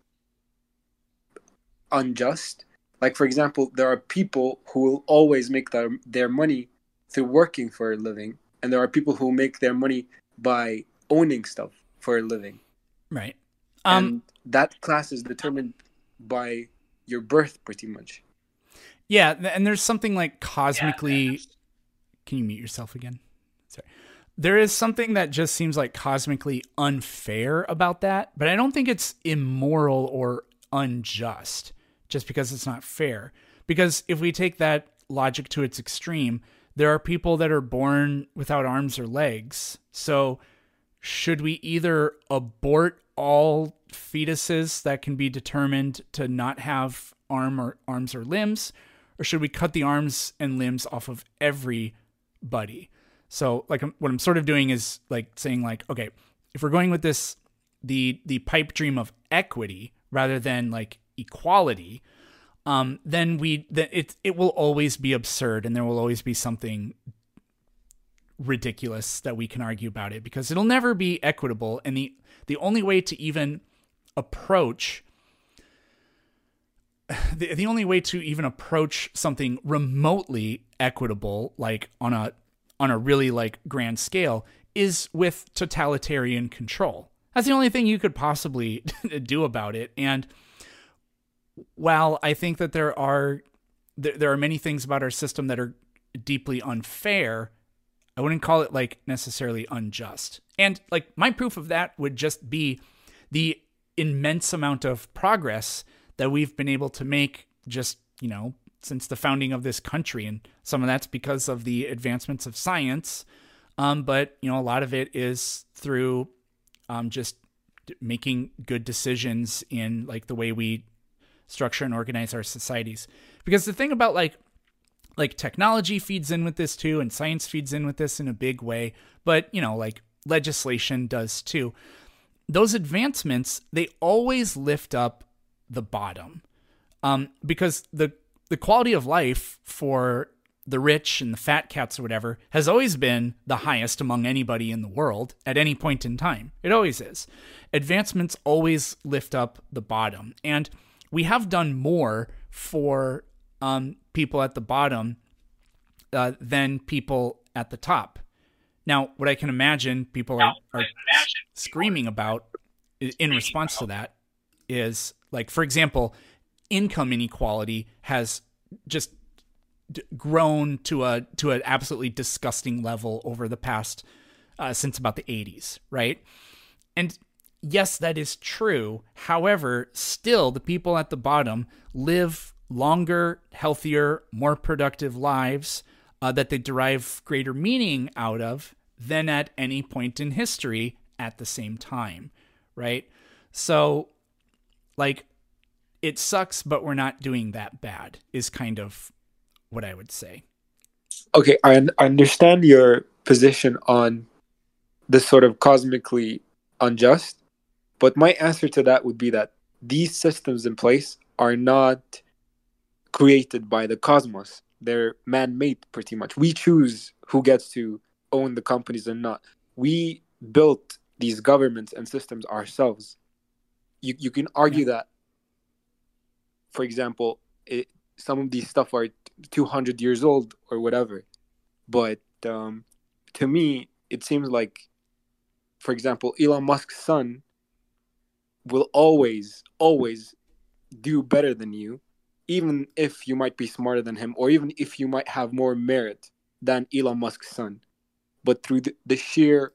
unjust? Like, for example, there are people who will always make their money through working for a living, and there are people who make their money by owning stuff for a living. Right. And that class is determined by your birth, pretty much. Yeah, and there's something like cosmically... Can you mute yourself again? Sorry. There is something that just seems like cosmically unfair about that, but I don't think it's immoral or unjust just because it's not fair. Because if we take that logic to its extreme, there are people that are born without arms or legs. So should we either abort all fetuses that can be determined to not have arms or limbs, or should we cut the arms and limbs off of everybody? So like what I'm sort of doing is like saying like, okay, if we're going with this, the pipe dream of equity rather than like equality, then it will always be absurd, and there will always be something ridiculous that we can argue about it, because it'll never be equitable. And the only way to even approach the only way to even approach something remotely equitable, like on a really like grand scale, is with totalitarian control. That's the only thing you could possibly do about it. And while I think that there are many things about our system that are deeply unfair, I wouldn't call it like necessarily unjust. And like my proof of that would just be the immense amount of progress that we've been able to make just, since the founding of this country. And some of that's because of the advancements of science. But, a lot of it is through just making good decisions in like the way we structure and organize our societies. Because the thing about like technology feeds in with this too, and science feeds in with this in a big way, but like legislation does too. Those advancements, they always lift up the bottom, because the quality of life for the rich and the fat cats or whatever has always been the highest among anybody in the world at any point in time. It always is. Advancements always lift up the bottom, and we have done more for people at the bottom than people at the top. Now, what I can imagine people are screaming about in response to that is, like, for example, income inequality has just grown to an absolutely disgusting level over the past since about the 80s, right? And yes, that is true. However, still, the people at the bottom live longer, healthier, more productive lives that they derive greater meaning out of than at any point in history at the same time, right? So, like, it sucks, but we're not doing that bad is kind of what I would say. Okay, I understand your position on this sort of cosmically unjust, but my answer to that would be that these systems in place are not created by the cosmos. They're man-made, pretty much. We choose who gets to own the companies and not. We built these governments and systems ourselves. You can argue that, for example, some of these stuff are 200 years old or whatever. But to me, it seems like, for example, Elon Musk's son will always do better than you, even if you might be smarter than him, or even if you might have more merit than Elon Musk's son. But through the sheer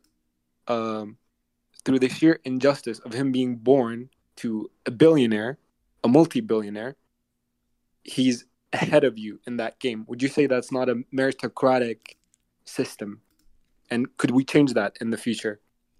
injustice of him being born to a billionaire, a multi-billionaire, he's ahead of you in that game. Would you say that's not a meritocratic system? And could we change that in the future?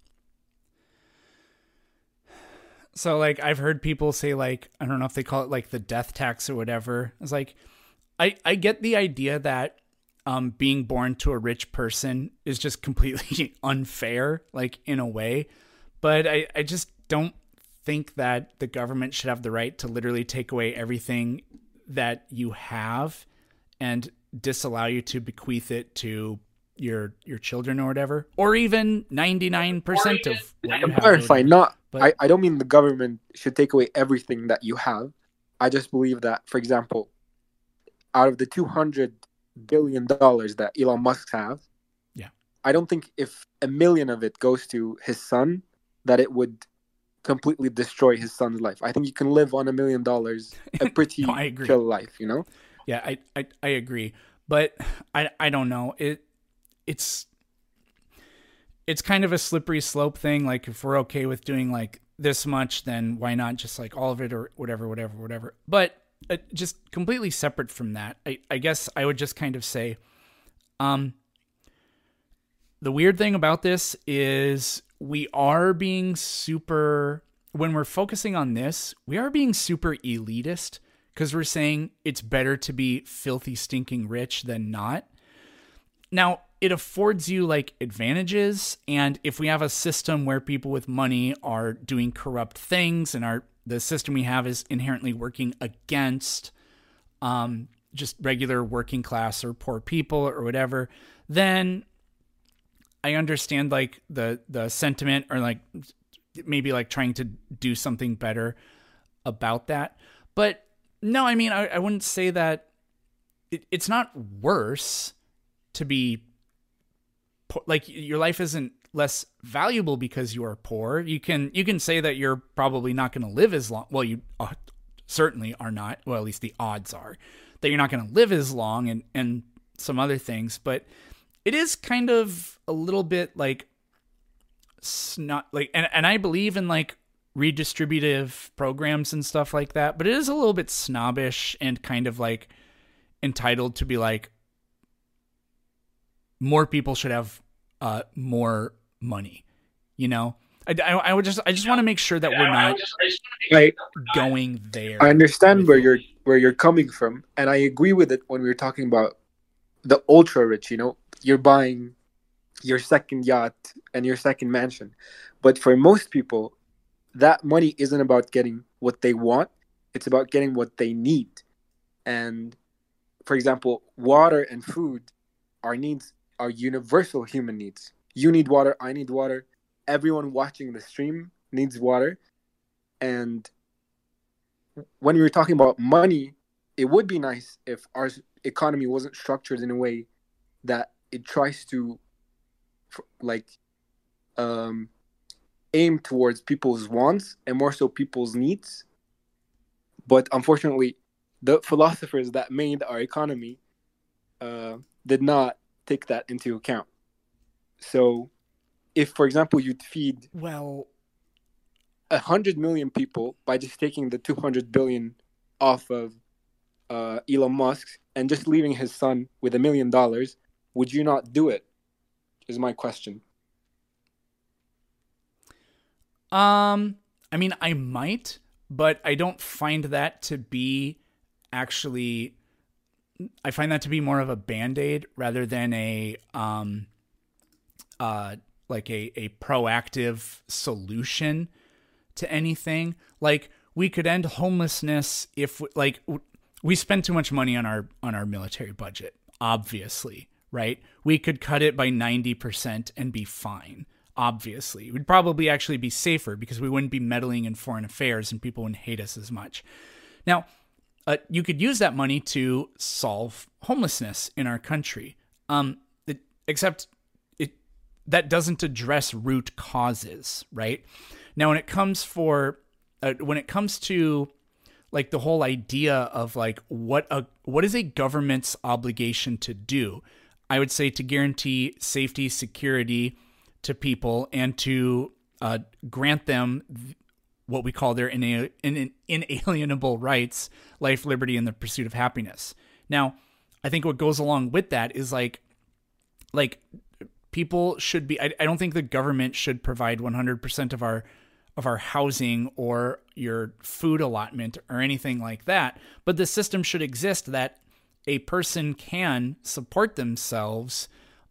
So, like, I've heard people say, like, I don't know if they call it, like, the death tax or whatever. It's like, I get the idea that being born to a rich person is just completely unfair, like, in a way. But I just don't think that the government should have the right to literally take away everything that you have and disallow you to bequeath it to your children or whatever, or even 99% of what you have. Clarify, I don't mean the government should take away everything that you have. I just believe that, for example, out of the $200 billion that Elon Musk have, I don't think if $1 million of it goes to his son, that it would completely destroy his son's life. I think you can live on $1 million a pretty chill life, you know? Yeah, I agree. But I don't know. It's kind of a slippery slope thing. Like, if we're okay with doing like this much, then why not just like all of it or whatever. But just completely separate from that, I guess I would just kind of say, the weird thing about this is we are being when we're focusing on this, we are being super elitist, because we're saying it's better to be filthy, stinking rich than not. Now, it affords you like advantages, and if we have a system where people with money are doing corrupt things, and the system we have is inherently working against just regular working class or poor people or whatever, then I understand like the sentiment, or like maybe like trying to do something better about that. But no, I mean, I wouldn't say that it's not worse to be like, your life isn't less valuable because you are poor. You can say that you're probably not going to live as long. Well, you certainly are not. Well, at least the odds are that you're not going to live as long, and some other things. But it is kind of a little bit like not like, and I believe in like redistributive programs and stuff like that, but it is a little bit snobbish and kind of like entitled to be like, more people should have more money, you know? I just want to make sure that we're not going there. I understand where you're coming from, and I agree with it when we were talking about the ultra rich, you know? You're buying your second yacht and your second mansion. But for most people, that money isn't about getting what they want. It's about getting what they need. And for example, water and food are universal human needs. You need water. I need water. Everyone watching the stream needs water. And when we were talking about money, it would be nice if our economy wasn't structured in a way that it tries to aim towards people's wants and more so people's needs. But unfortunately, the philosophers that made our economy did not take that into account. So if, for example, you'd feed 100 million people by just taking the 200 billion off of Elon Musk and just leaving his son with $1 million, would you not do it? Is my question. I mean, I might, but I don't find that to be actually. I find that to be more of a Band-Aid rather than a proactive solution to anything. Like, we could end homelessness if we spend too much money on our military budget, obviously, right? We could cut it by 90% and be fine. Obviously, we'd probably actually be safer because we wouldn't be meddling in foreign affairs and people wouldn't hate us as much. Now, you could use that money to solve homelessness in our country. Except that doesn't address root causes, right? Now, when it comes to like the whole idea of like what is a government's obligation to do, I would say to guarantee safety, security to people, and to grant them what we call their inalienable rights, life, liberty, and the pursuit of happiness. Now, I think what goes along with that is like people should be. I don't think the government should provide 100% of our housing or your food allotment or anything like that. But the system should exist that a person can support themselves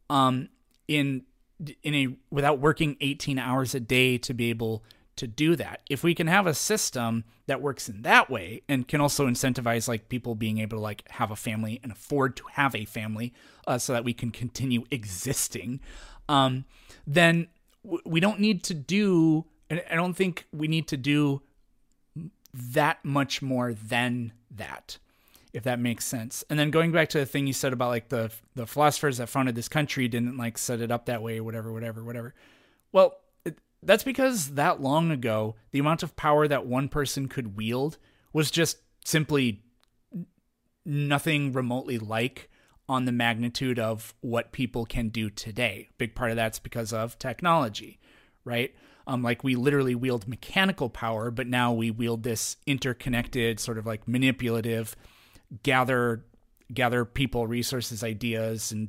without working 18 hours a day to be able to do that. If we can have a system that works in that way and can also incentivize like people being able to like have a family and afford to have a family so that we can continue existing, then we don't need to do, and I don't think we need to do that much more than that. if that makes sense. And then going back to the thing you said about like the philosophers that founded this country didn't like set it up that way, whatever. Well, that's because that long ago, the amount of power that one person could wield was just simply nothing remotely like on the magnitude of what people can do today. Big part of that's because of technology, right? Like we literally wield mechanical power, but now we wield this interconnected sort of like manipulative, gather people, resources, ideas, and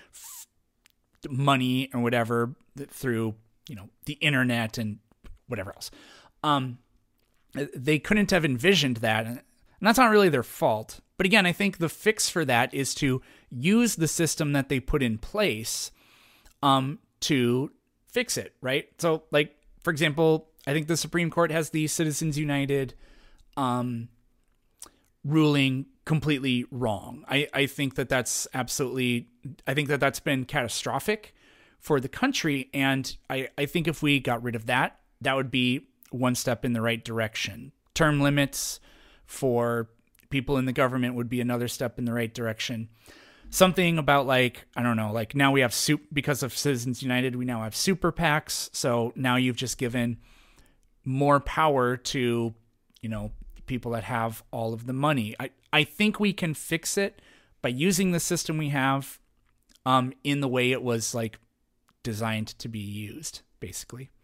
money and whatever through, the internet and whatever else. They couldn't have envisioned that, and that's not really their fault. But again, I think the fix for that is to use the system that they put in place to fix it, right? So, like, for example, I think the Supreme Court has the Citizens United ruling completely wrong. I think that that's been catastrophic for the country, and I think if we got rid of that, that would be one step in the right direction. Term limits for people in the government would be another step in the right direction. Something about like, I don't know, like now we have because of Citizens United, we now have super PACs. So now you've just given more power to, people that have all of the money. I think we can fix it by using the system we have in the way it was like designed to be used, basically.